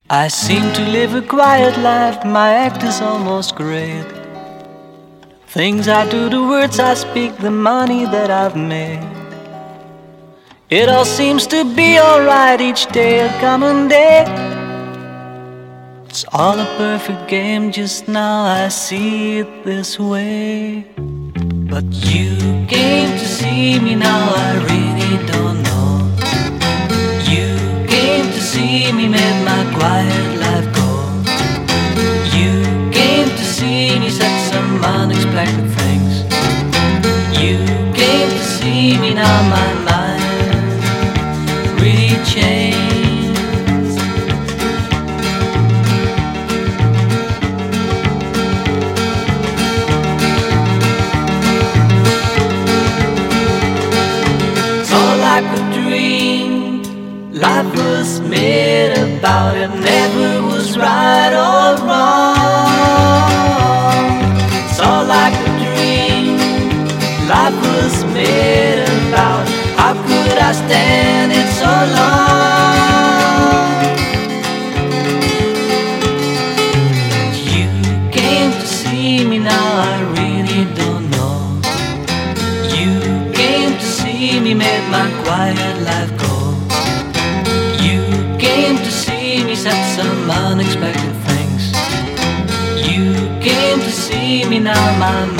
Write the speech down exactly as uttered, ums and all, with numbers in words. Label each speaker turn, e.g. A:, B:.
A: I seem to live a quiet life, my act is almost great. Things I do, the words I speak, the money that I've made. It all seems to be alright, each day a common day. It's all a perfect game, just now I see it this way. But you came to see me, now I really don't know. You came to see me, made my quiet life go. You came to see me, said some unexpected things. You came to see me, now my mind really changed. It's all like a dream, life was made about it, never was right or wrong. It's all like a dream, life was made about it. How could I stand it so long? You came to see me, now I really don't know. You came to see me, made my quiet life go. You came to see me, said some unexpected things. You came to see me, now my mind